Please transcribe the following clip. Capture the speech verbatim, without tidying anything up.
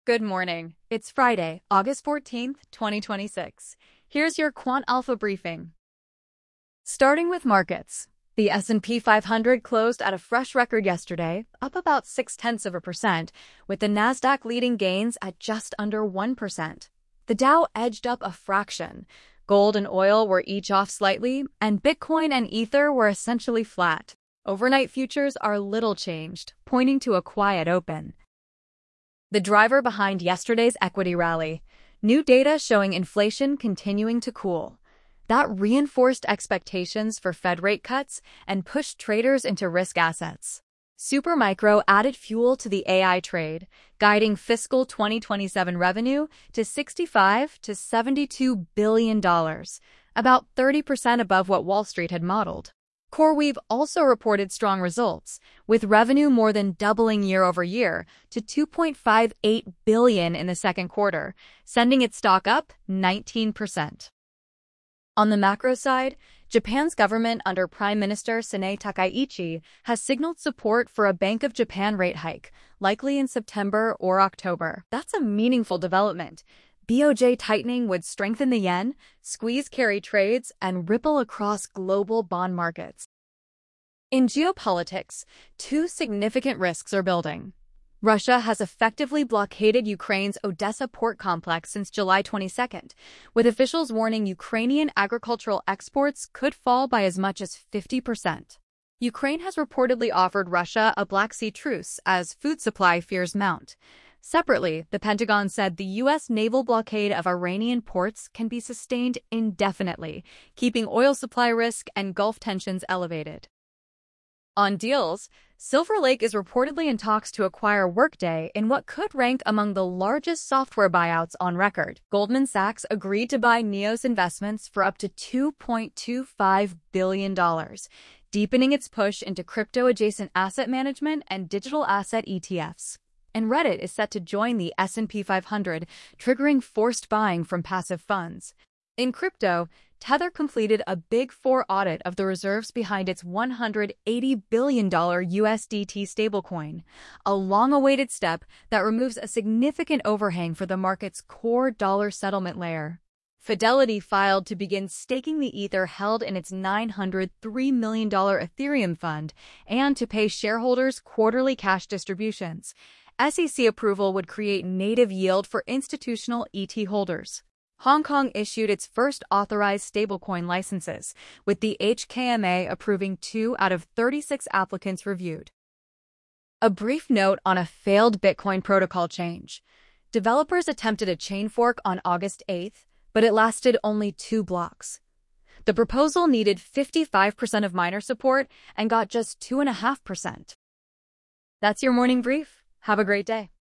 Good morning. It's Friday, August fourteenth, twenty twenty-six. Here's your Quant Alpha briefing. Starting with markets. The S and P five hundred closed at a fresh record yesterday, up about six-tenths of a percent, with the Nasdaq leading gains at just under one percent. The Dow edged up a fraction. Gold and oil were each off slightly, and Bitcoin and Ether were essentially flat. Overnight futures are little changed, pointing to a quiet open. The driver behind yesterday's equity rally: new data showing inflation continuing to cool. That reinforced expectations for Fed rate cuts and pushed traders into risk assets. Supermicro added fuel to the A I trade, guiding fiscal twenty twenty-seven revenue to sixty-five to seventy-two billion dollars, about thirty percent above what Wall Street had modeled. CoreWeave also reported strong results, with revenue more than doubling year over year to two point five eight billion dollars in the second quarter, sending its stock up nineteen percent. On the macro side, Japan's government under Prime Minister Sanae Takaichi has signaled support for a Bank of Japan rate hike, likely in September or October. That's a meaningful development. B O J tightening would strengthen the yen, squeeze carry trades, and ripple across global bond markets. In geopolitics, two significant risks are building. Russia has effectively blockaded Ukraine's Odessa port complex since July twenty-second, with officials warning Ukrainian agricultural exports could fall by as much as fifty percent. Ukraine has reportedly offered Russia a Black Sea truce as food supply fears mount. Separately, the Pentagon said the U S naval blockade of Iranian ports can be sustained indefinitely, keeping oil supply risk and Gulf tensions elevated. On deals, Silver Lake is reportedly in talks to acquire Workday in what could rank among the largest software buyouts on record. Goldman Sachs agreed to buy Neos Investments for up to two point two five billion dollars, deepening its push into crypto-adjacent asset management and digital asset E T Fs. And Reddit is set to join the S and P five hundred, triggering forced buying from passive funds. In crypto, Tether completed a Big Four audit of the reserves behind its one hundred eighty billion dollars U S D T stablecoin, a long-awaited step that removes a significant overhang for the market's core dollar settlement layer. Fidelity filed to begin staking the Ether held in its nine hundred three million dollars Ethereum fund and to pay shareholders quarterly cash distributions. S E C approval would create native yield for institutional E T holders. Hong Kong issued its first authorized stablecoin licenses, with the H K M A approving two out of thirty-six applicants reviewed. A brief note on a failed Bitcoin protocol change. Developers attempted a chain fork on August eighth, but it lasted only two blocks. The proposal needed fifty-five percent of miner support and got just two point five percent. That's your morning brief. Have a great day.